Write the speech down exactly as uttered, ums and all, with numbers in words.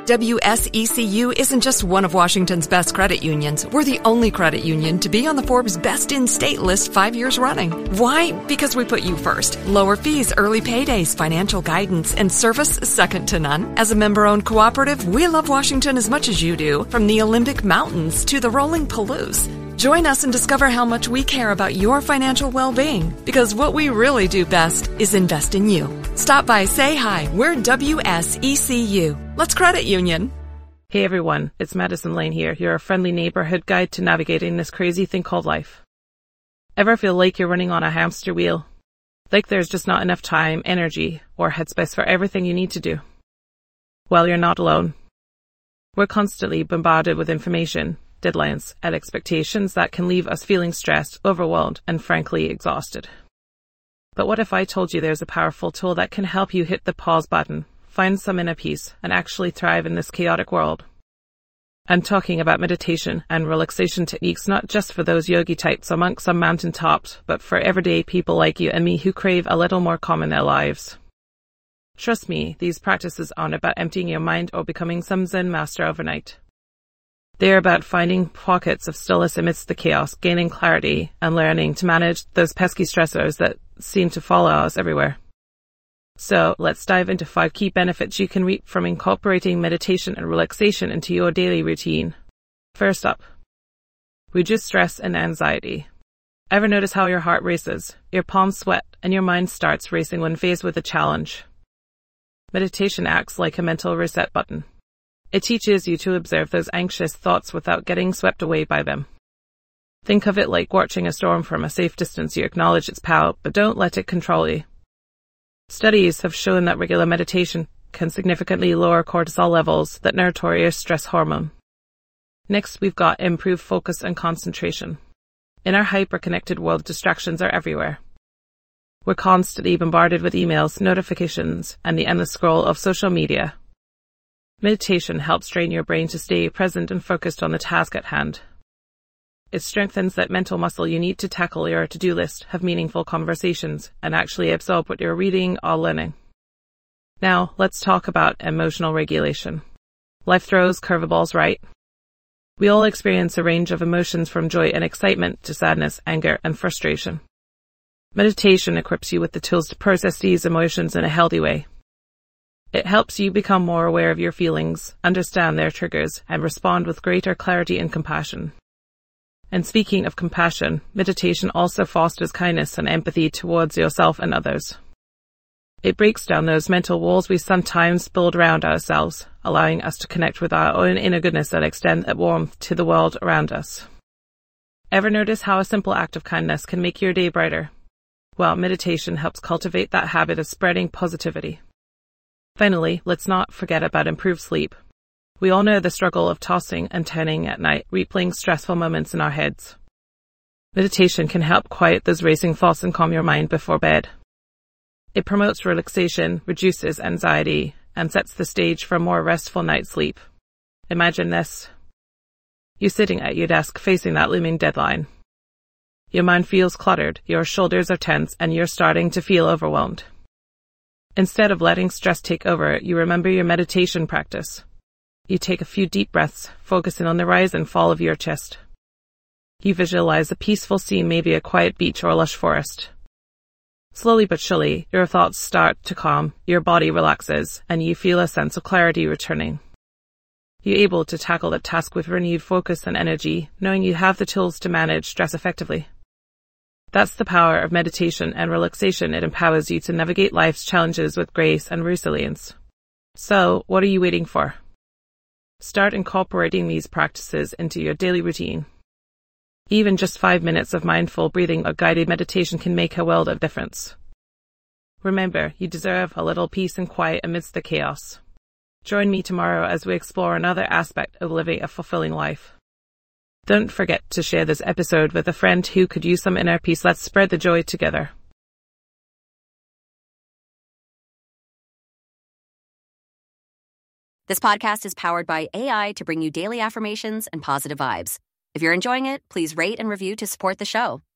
W S E C U isn't just one of Washington's best credit unions. We're the only credit union to be on the Forbes Best in State list five years running. Why? Because we put you first. Lower fees, early paydays, financial guidance, and service second to none. As a member-owned cooperative, we love Washington as much as you do, from the Olympic Mountains to the rolling Palouse. Join us and discover how much we care about your financial well-being, because what we really do best is invest in you. Stop by, say hi. We're W S E C U. Let's credit union. Hey everyone, it's Madison Lane here, your friendly neighborhood guide to navigating this crazy thing called life. Ever feel like you're running on a hamster wheel? Like there's just not enough time, energy, or headspace for everything you need to do? Well, you're not alone. We're constantly bombarded with information, deadlines, and expectations that can leave us feeling stressed, overwhelmed, and frankly exhausted. But what if I told you there's a powerful tool that can help you hit the pause button, find some inner peace, and actually thrive in this chaotic world? I'm talking about meditation and relaxation techniques not just for those yogi types among some mountaintops, but for everyday people like you and me who crave a little more calm in their lives. Trust me, these practices aren't about emptying your mind or becoming some Zen master overnight. They're about finding pockets of stillness amidst the chaos, gaining clarity, and learning to manage those pesky stressors that seem to follow us everywhere. So let's dive into five key benefits you can reap from incorporating meditation and relaxation into your daily routine. First up, reduce stress and anxiety. Ever notice how your heart races, your palms sweat, and your mind starts racing when faced with a challenge? Meditation acts like a mental reset button. It teaches you to observe those anxious thoughts without getting swept away by them. Think of it like watching a storm from a safe distance. You acknowledge its power, but don't let it control you. Studies have shown that regular meditation can significantly lower cortisol levels, that notorious stress hormone. Next, we've got improved focus and concentration. In our hyper-connected world, distractions are everywhere. We're constantly bombarded with emails, notifications, and the endless scroll of social media. Meditation helps train your brain to stay present and focused on the task at hand. It strengthens that mental muscle you need to tackle your to-do list, have meaningful conversations, and actually absorb what you're reading or learning. Now, let's talk about emotional regulation. Life throws curveballs, right? We all experience a range of emotions from joy and excitement to sadness, anger, and frustration. Meditation equips you with the tools to process these emotions in a healthy way. It helps you become more aware of your feelings, understand their triggers, and respond with greater clarity and compassion. And speaking of compassion, meditation also fosters kindness and empathy towards yourself and others. It breaks down those mental walls we sometimes build around ourselves, allowing us to connect with our own inner goodness and extend that warmth to the world around us. Ever notice how a simple act of kindness can make your day brighter? Well, meditation helps cultivate that habit of spreading positivity. Finally, let's not forget about improved sleep. We all know the struggle of tossing and turning at night, replaying stressful moments in our heads. Meditation can help quiet those racing thoughts and calm your mind before bed. It promotes relaxation, reduces anxiety, and sets the stage for a more restful night's sleep. Imagine this. You're sitting at your desk facing that looming deadline. Your mind feels cluttered, your shoulders are tense, and you're starting to feel overwhelmed. Instead of letting stress take over, you remember your meditation practice. You take a few deep breaths, focusing on the rise and fall of your chest. You visualize a peaceful scene, maybe a quiet beach or a lush forest. Slowly but surely, your thoughts start to calm, your body relaxes, and you feel a sense of clarity returning. You're able to tackle that task with renewed focus and energy, knowing you have the tools to manage stress effectively. That's the power of meditation and relaxation. It empowers you to navigate life's challenges with grace and resilience. So, what are you waiting for? Start incorporating these practices into your daily routine. Even just five minutes of mindful breathing or guided meditation can make a world of difference. Remember, you deserve a little peace and quiet amidst the chaos. Join me tomorrow as we explore another aspect of living a fulfilling life. Don't forget to share this episode with a friend who could use some inner peace. Let's spread the joy together. This podcast is powered by A I to bring you daily affirmations and positive vibes. If you're enjoying it, please rate and review to support the show.